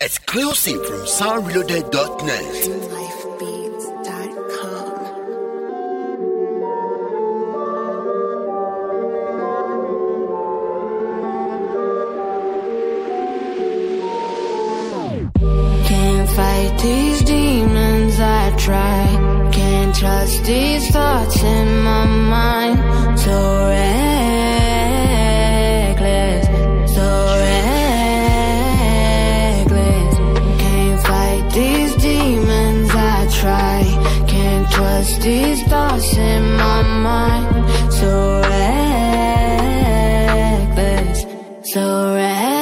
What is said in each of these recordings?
Exclusive from soundreloaded.net. Can't fight these demons I try. Can't trust these thoughts in my mind. So reckless, so reckless. Can't fight these demons I try. Can't trust these thoughts in my mind. So reckless, so reckless.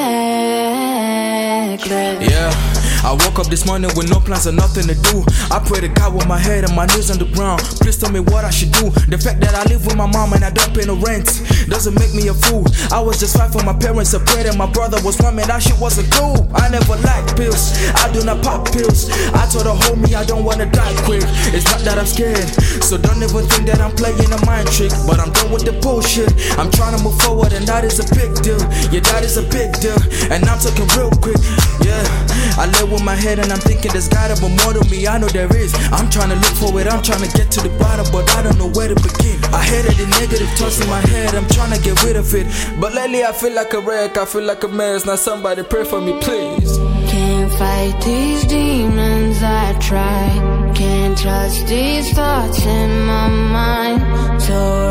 Yeah, I woke up this morning with no plans or nothing to do. I pray to God with my head and my knees on the ground. Please tell me what I should do. The fact that I live with my mom and I don't pay no rent doesn't make me a fool. I was just fight for my parents, I prayed and my brother was one man. That shit wasn't cool. I never liked pills, I do not pop pills. I told her, homie, I don't wanna die quick. It's not that I'm scared, so don't even think that I'm playing a mind trick. But I'm done with the bullshit. I'm trying to move forward and that is a big deal. Yeah, that is a big deal. And I'm talking real quick. Yeah, I live with my head and I'm thinking there's gotta be more to me. I know there is. I'm trying to look for it, I'm trying to get to the bottom, but I don't know where to begin. I hated the negative thoughts in my head, I'm trying to get rid of it. But lately I feel like a wreck, I feel like a mess. Now somebody pray for me, please. Can't fight these demons I try. Can't trust these thoughts in my mind. So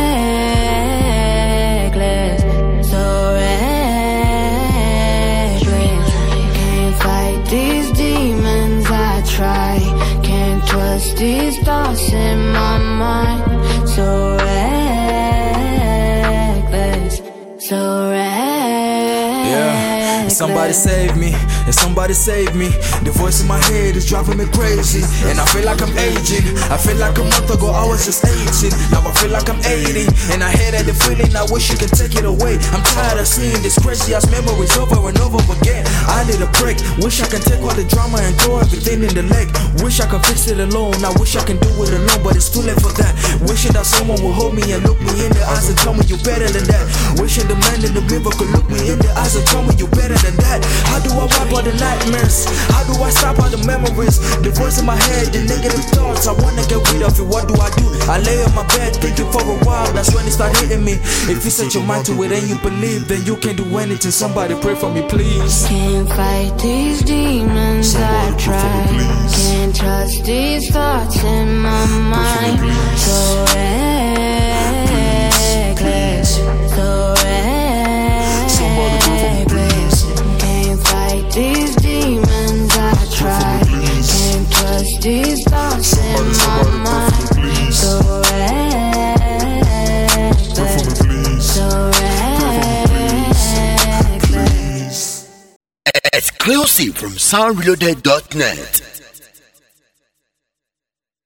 reckless, so reckless. Can't fight these demons I try. Can't trust these thoughts in my mind. So reckless, so reckless. Yeah, somebody save me, and somebody save me. The voice in my head is driving me crazy, and I feel like I'm aging. I feel like a month ago I was just 18. Now I feel like I'm 80, and I hate the feeling. I wish you could take it away. I'm tired of seeing this crazy ass memories over and over again. I need a break. Wish I can take all the drama and throw everything in the lake. Wish I could fix it alone. I wish I can do it alone, but it's too late for that. Wishing that someone would hold me and look me in the eyes and tell me you're better than that. Wishing the man in the mirror could look me in the eyes and tell me you're better than that. How do I wipe all the nightmares? How do I stop all the memories? The voice in my head, the negative thoughts, I wanna get rid of it. What do? I lay on my bed thinking for a while. That's when it started hitting me. If you set your mind to it and you believe, then you can do anything. Somebody pray for me, please. Can't fight these demons I try. Can't trust these thoughts in my mind. So reckless, so reckless. Can't fight these demons I try. Can't trust these thoughts in my mind. So reckless, so reckless. Exclusive from soundreloaded.net.